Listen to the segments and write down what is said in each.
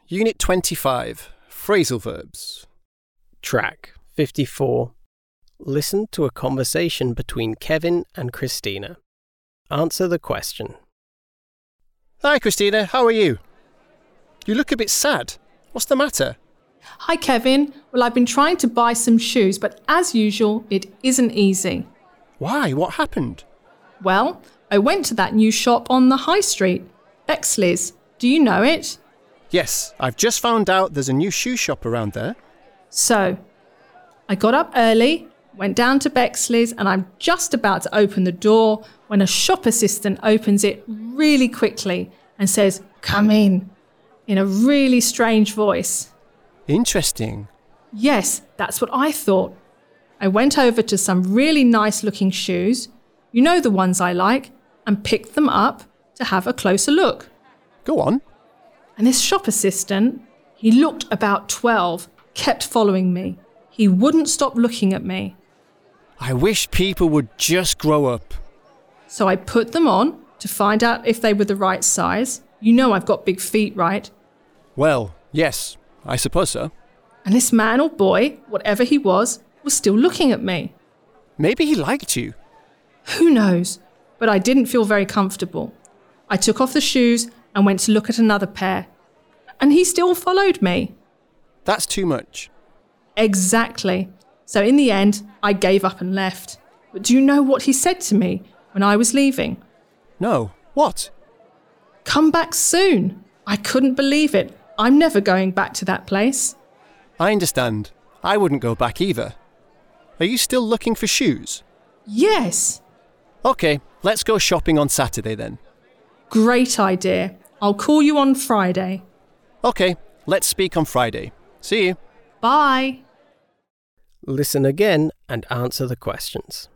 Unit 25, Phrasal Verbs. Track 54. Listen to a conversation between Kevin and Christina. Answer the question. Hi Christina, how are you? You look a bit sad. What's the matter? Hi Kevin. Well, I've been trying to buy some shoes, but as usual, it isn't easy. Why? What happened? Well, I went to that new shop on the high street, Bexley's. Do you know it? Yes, I've just found out there's a new shoe shop around there. So, I got up early, went down to Bexley's, and I'm just about to open the door when a shop assistant opens it really quickly and says, "Come in," in a really strange voice. Interesting. Yes, that's what I thought. I went over to some really nice looking shoes, you know the ones I like, and picked them up to have a closer look. Go on. And this shop assistant, he looked about 12, kept following me. He wouldn't stop looking at me. I wish people would just grow up. So I put them on to find out if they were the right size. You know I've got big feet, right? Well, yes, I suppose so. And this man or boy, whatever he was still looking at me. Maybe he liked you. Who knows? But I didn't feel very comfortable. I took off the shoes and went to look at another pair. And he still followed me. That's too much. Exactly. So in the end, I gave up and left. But do you know what he said to me when I was leaving? No. What? Come back soon. I couldn't believe it. I'm never going back to that place. I understand. I wouldn't go back either. Are you still looking for shoes? Yes. OK, let's go shopping on Saturday then. Great idea. I'll call you on Friday. OK, let's speak on Friday. See you. Bye. Listen again and answer the questions.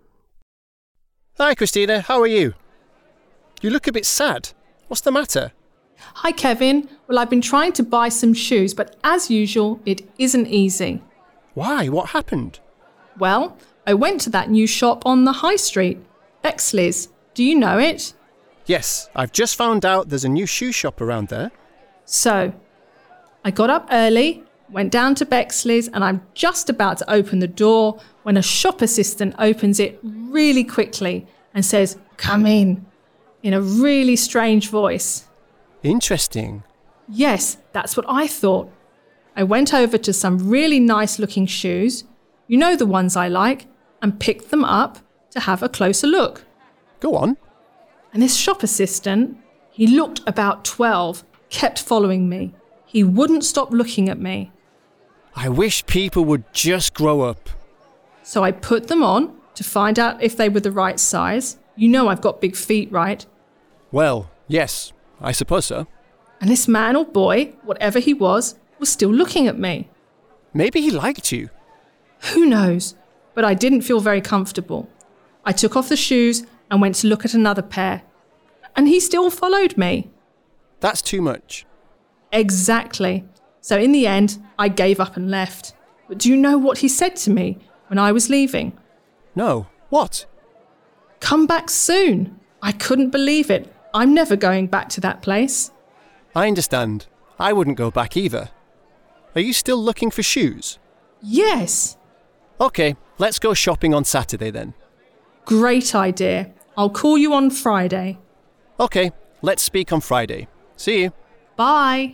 Hi Christina, how are you? You look a bit sad. What's the matter? Hi Kevin. Well, I've been trying to buy some shoes, but as usual, it isn't easy. Why? What happened? Well, I went to that new shop on the high street, Bexley's. Do you know it? Yes, I've just found out there's a new shoe shop around there. So, I got up early, went down to Bexley's, and I'm just about to open the door when a shop assistant opens it really quickly and says, "Come in," in a really strange voice. Interesting. Yes, that's what I thought. I went over to some really nice looking shoes, you know the ones I like, and picked them up to have a closer look. Go on. And this shop assistant, he looked about 12, kept following me. He wouldn't stop looking at me. I wish people would just grow up. So I put them on to find out if they were the right size. You know I've got big feet, right? Well, yes, I suppose so. And this man or boy, whatever he was still looking at me. Maybe he liked you. Who knows? But I didn't feel very comfortable. I took off the shoes and went to look at another pair. And he still followed me. That's too much. Exactly. So in the end, I gave up and left. But do you know what he said to me when I was leaving? No. What? Come back soon. I couldn't believe it. I'm never going back to that place. I understand. I wouldn't go back either. Are you still looking for shoes? Yes. OK, let's go shopping on Saturday then. Great idea. I'll call you on Friday. OK, let's speak on Friday. See you. Bye.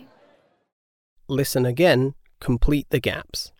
Listen again, complete the gaps.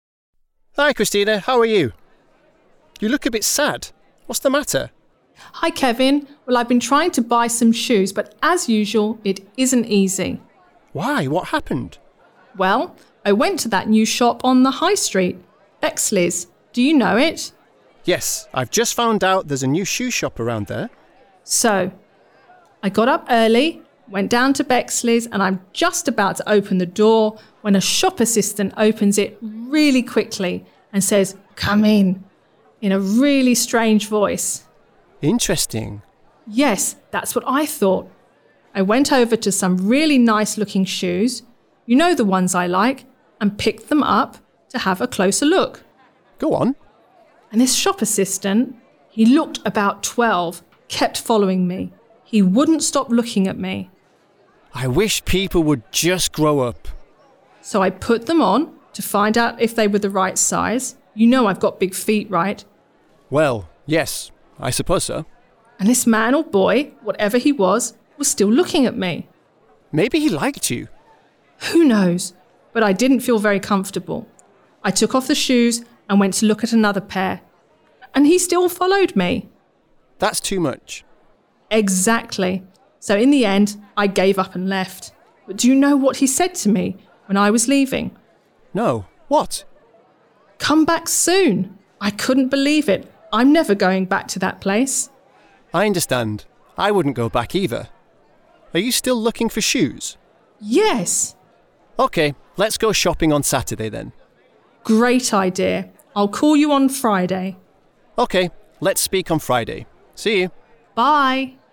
Hi Christina, how are you? You look a bit sad. What's the matter? Hi Kevin. Well, I've been trying to buy some shoes, but as usual, it isn't easy. Why? What happened? Well, I went to that new shop on the high street, Bexley's. Do you know it? Yes, I've just found out there's a new shoe shop around there. So, I got up early, went down to Bexley's, and I'm just about to open the door when a shop assistant opens it really quickly and says, "Come in," in a really strange voice. Interesting. Yes, that's what I thought. I went over to some really nice looking shoes, you know the ones I like, and picked them up to have a closer look. Go on. And this shop assistant, he looked about 12, kept following me. He wouldn't stop looking at me. I wish people would just grow up. So I put them on to find out if they were the right size. You know I've got big feet, right? Well, yes, I suppose so. And this man or boy, whatever he was still looking at me. Maybe he liked you. Who knows? But I didn't feel very comfortable. I took off the shoes and went to look at another pair. And he still followed me. That's too much. Exactly. So in the end, I gave up and left. But do you know what he said to me when I was leaving? No, what? Come back soon. I couldn't believe it. I'm never going back to that place. I understand. I wouldn't go back either. Are you still looking for shoes? Yes. Okay, let's go shopping on Saturday then. Great idea. I'll call you on Friday. Okay, let's speak on Friday. See you. Bye.